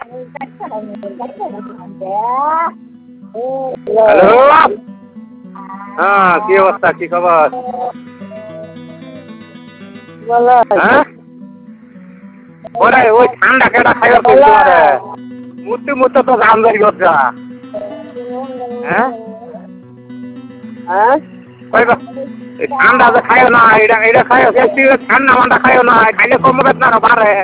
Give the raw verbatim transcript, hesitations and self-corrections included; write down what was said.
Hello, হ্যাঁ কি অবস্থা, কি খবর? হ্যাঁ ওরে ওই ঠান্ডা কেটা খাইবা কিন্তু আরে মুতি মুতে তো গান ধরি গা। হ্যাঁ হ্যাঁ কইবা ঠান্ডা যে খাইও না, এটা এটা খাইও বেশি ঠান্ডা মান্ডা খাইও না, খাইলে কমবে না বাড়ে।